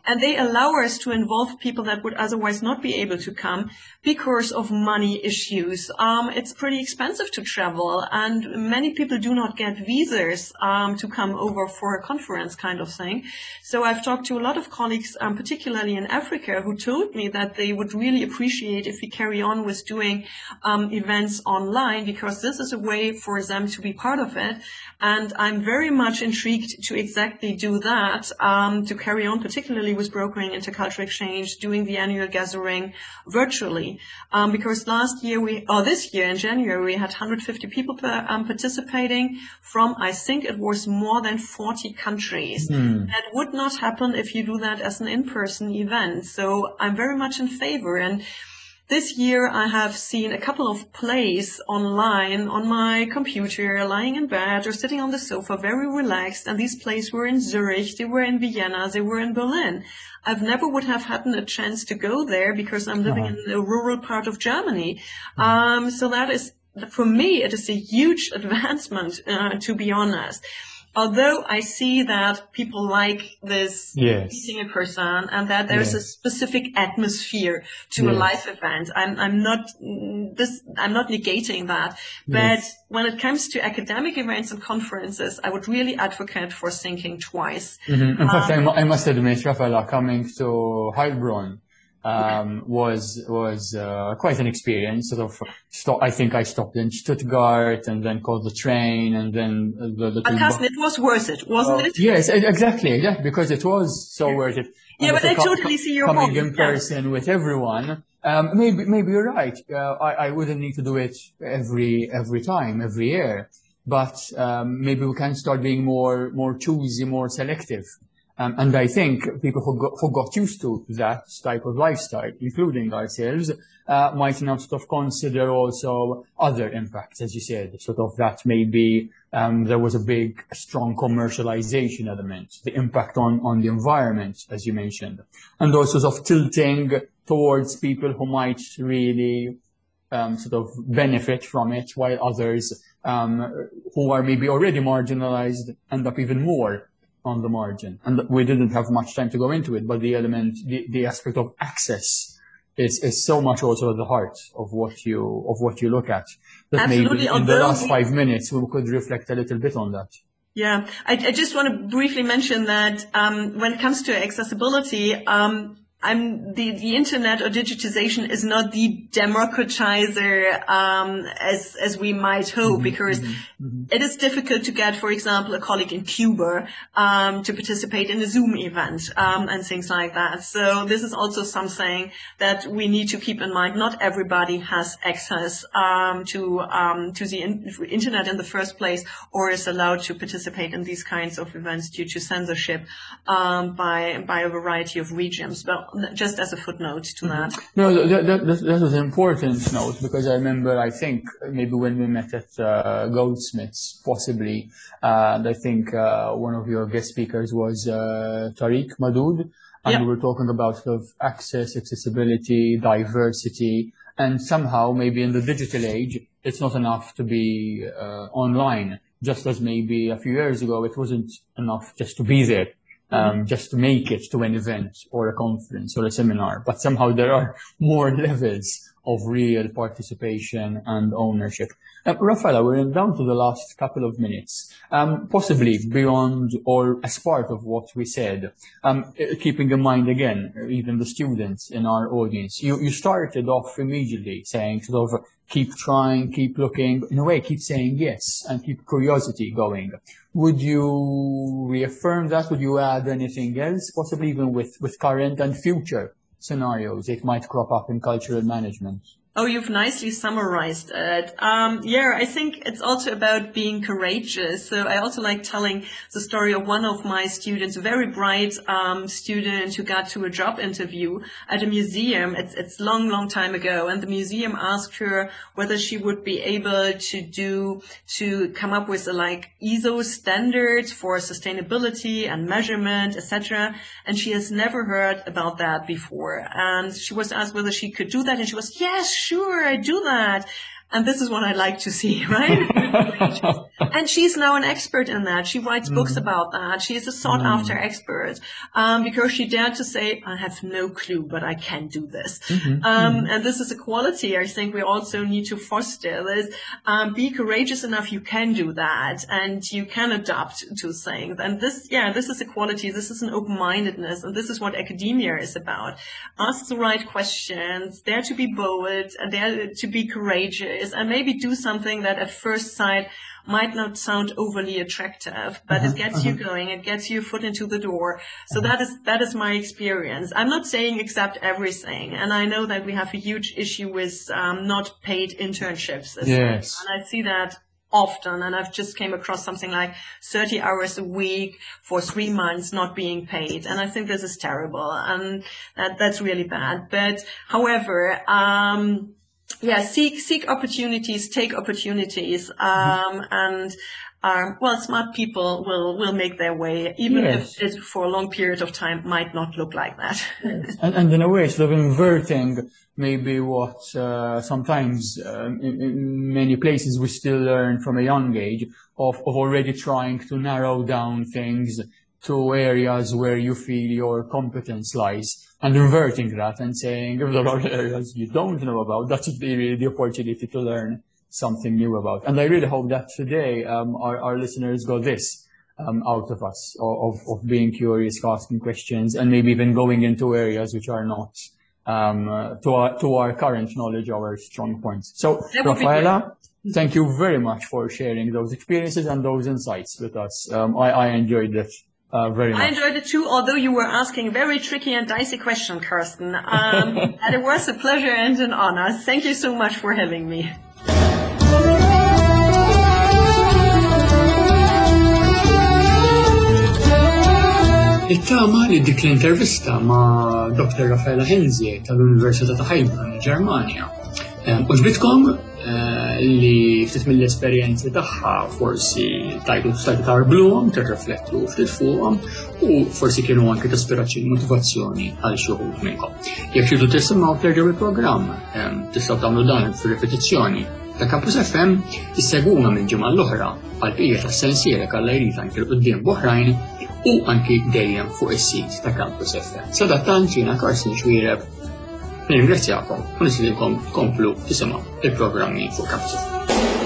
And they allow us to involve people that would otherwise not be able to come because of money issues. Um, it's pretty expensive to travel, and many people do not get visas um, to come over for a conference kind of thing. So I've talked to a lot of colleagues, um, particularly in Africa, who told me that they would really appreciate if we carry on with doing um, events online, because this is a way for them to be part of it. And I'm very much intrigued to exactly do that, um, to carry on, particularly with brokering intercultural exchange, doing the annual gathering virtually. Um, because last year we, or this year in January, we had one hundred fifty people per, um, participating from, I think it was more than forty countries. Hmm. That would not happen if you do that as an in-person event. So I'm very much in favor. And this year I have seen a couple of plays online on my computer, lying in bed or sitting on the sofa, very relaxed. And these plays were in Zurich, they were in Vienna, they were in Berlin. I've never would have had a chance to go there because I'm living Uh-huh. in a rural part of Germany. Um, so that is, for me, it is a huge advancement, uh, to be honest. Although I see that people like this Yes. meeting in person and that there's Yes. a specific atmosphere to a Yes. live event. I'm, I'm not this, I'm not negating that. But Yes. when it comes to academic events and conferences, I would really advocate for thinking twice. Mhm. In fact, Um, I, mu- I must admit, Rafaela, coming to Heilbronn um, was was uh, quite an experience. Sort of, sto- I think I stopped in Stuttgart and then caught the train and then uh, the but little. Carsten, it was worth it, wasn't Oh, it? yes, e- exactly. Yeah, because it was so worth it. Yeah, And but also I co- totally co- see your coming point. in Yeah. person with everyone. Um, maybe maybe you're right. Uh, I I wouldn't need to do it every every time, every year. But um, maybe we can start being more more choosy, more selective. Um, and I think people who got, who got used to that type of lifestyle, including ourselves, uh, might now sort of consider also other impacts, as you said, sort of that maybe um, there was a big, strong commercialization element, the impact on, on the environment, as you mentioned, and also sort of tilting towards people who might really um, sort of benefit from it, while others um, who are maybe already marginalized end up even more on the margin. And we didn't have much time to go into it, but the element, the, the aspect of access is, is so much also at the heart of what you, of what you look at. That Absolutely. maybe in the Although last we- five minutes, we could reflect a little bit on that. Yeah, I, I just want to briefly mention that um, when it comes to accessibility, um, I'm the, the internet or digitization is not the democratizer um, as as we might hope, Mm-hmm, because mm-hmm, mm-hmm. it is difficult to get, for example, a colleague in Cuba um, to participate in a Zoom event um, and things like that. So this is also something that we need to keep in mind. Not everybody has access um, to um, to the in- internet in the first place, or is allowed to participate in these kinds of events due to censorship um, by by a variety of regimes. But just as a footnote to that. No, that, that, that, that was an important note, because I remember, I think, maybe when we met at uh, Goldsmiths, possibly, uh, and I think uh, one of your guest speakers was uh, Tariq Madood, and Yeah. we were talking about sort of access, accessibility, diversity, and somehow maybe in the digital age, it's not enough to be uh, online, just as maybe a few years ago, it wasn't enough just to be there. Um, just to make it to an event or a conference or a seminar, but somehow there are more levels of real participation and ownership. Uh, Rafaela, we're down to the last couple of minutes, um, possibly beyond or as part of what we said, um, keeping in mind again, even the students in our audience, you, you started off immediately saying sort of keep trying, keep looking, in a way, keep saying yes and keep curiosity going. Would you reaffirm that? Would you add anything else, possibly even with, with current and future scenarios that might crop up in cultural management? Oh, you've nicely summarized it. Um, yeah, I think it's also about being courageous. So I also like telling the story of one of my students, a very bright um, student who got to a job interview at a museum. It's, it's long, long time ago. And the museum asked her whether she would be able to do, to come up with a, like I S O standards for sustainability and measurement, et cetera. And she has never heard about that before. And she was asked whether she could do that. And she was, yes, sure, I do that. And this is what I like to see, right? And she's now an expert in that. She writes mm. books about that. She's a sought-after mm. expert um, because she dared to say, I have no clue, but I can do this. Mm-hmm. Um, mm-hmm. And this is a quality I think we also need to foster. Is, um, be courageous enough you can do that, and you can adapt to things. And this, yeah, this is a quality. This is an open-mindedness, and this is what academia is about. Ask the right questions, dare to be bold, and dare to be courageous, and maybe do something that at first sight might not sound overly attractive, but uh-huh, it gets uh-huh. you going, it gets your foot into the door. So uh-huh. that is, that is my experience. I'm not saying accept everything. And I know that we have a huge issue with, um, not paid internships. Yes. And I see that often. And I've just came across something like thirty hours a week for three months not being paid. And I think this is terrible. And that, that's really bad. But however, um, yeah, seek, seek opportunities, take opportunities, um, mm-hmm. and, um, well, smart people will, will make their way, even yes. if it for a long period of time might not look like that. Yes. and, and in a way, sort of inverting maybe what, uh, sometimes, um, in, in many places we still learn from a young age of, of already trying to narrow down things to areas where you feel your competence lies, and inverting that and saying, if there are areas you don't know about, that should be really the opportunity to learn something new about. And I really hope that today um, our, our listeners got this um, out of us, of, of being curious, asking questions, and maybe even going into areas which are not um, uh, to, our, to our current knowledge, our strong points. So, Rafaela, thank you very much for sharing those experiences and those insights with us. Um, I, I enjoyed it. Uh, very much. I enjoyed it too, although you were asking a very tricky and dicey question, Kirsten. Um, and it was a pleasure and an honor. Thank you so much for having me. It-tama li dik l-intervista ma' Doktor Rafaela Henze tal-Università ta' Heilbronn, Ġermanja. Uġbitkom li ftit mill-esperjenzi tagħha forsi tajtu stajtu tarbluhom, tirriflettu ftit fuqhom u forsi kienu anke ta' ispirazzjoni motivazzjoni għal xi wħud minnkom. Jekk tridu tisimgħu terġgħu il-programm, tistgħu tagħmlu dan fir-ripetizzjoni ta' Campus F M, issegwuna minn ġimgħa l-oħra għal bqija tas-sensiela kollha jrid anke l-qudiem b'oħrajn u anke dejjem fuq is-sit ta' Campus F M. Sadattant jiena Karsten Xwiereb Ringrazzjakom u nisilkom komplu tisimgħu il-programmi fuq Campus F M.